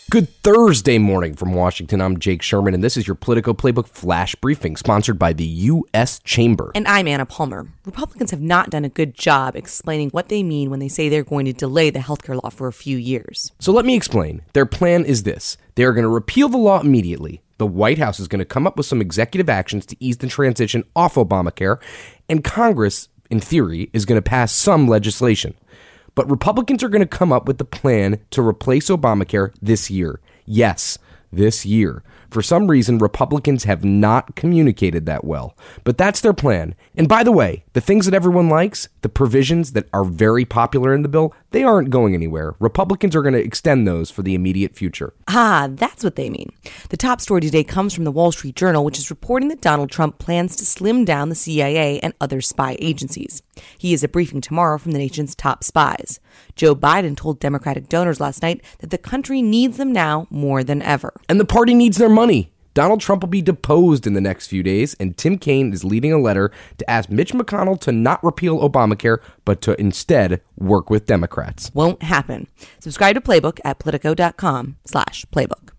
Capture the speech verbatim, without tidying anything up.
Good Thursday morning from Washington. I'm Jake Sherman, and this is your Politico Playbook Flash Briefing, sponsored by the U S Chamber. And I'm Anna Palmer. Republicans have not done a good job explaining what they mean when they say they're going to delay the healthcare law for a few years. So let me explain. Their plan is this. They are going to repeal the law immediately. The White House is going to come up with some executive actions to ease the transition off Obamacare, and Congress, in theory, is going to pass some legislation. But Republicans are going to come up with the plan to replace Obamacare this year. Yes, this year. For some reason, Republicans have not communicated that well. But that's their plan. And by the way, the things that everyone likes, the provisions that are very popular in the bill, they aren't going anywhere. Republicans are going to extend those for the immediate future. Ah, that's what they mean. The top story today comes from the Wall Street Journal, which is reporting that Donald Trump plans to slim down the C I A and other spy agencies. He is at a briefing tomorrow from the nation's top spies. Joe Biden told Democratic donors last night that the country needs them now more than ever. And the party needs their money. Donald Trump will be deposed in the next few days, and Tim Kaine is leading a letter to ask Mitch McConnell to not repeal Obamacare, but to instead work with Democrats. Won't happen. Subscribe to Playbook at Politico.com slash Playbook.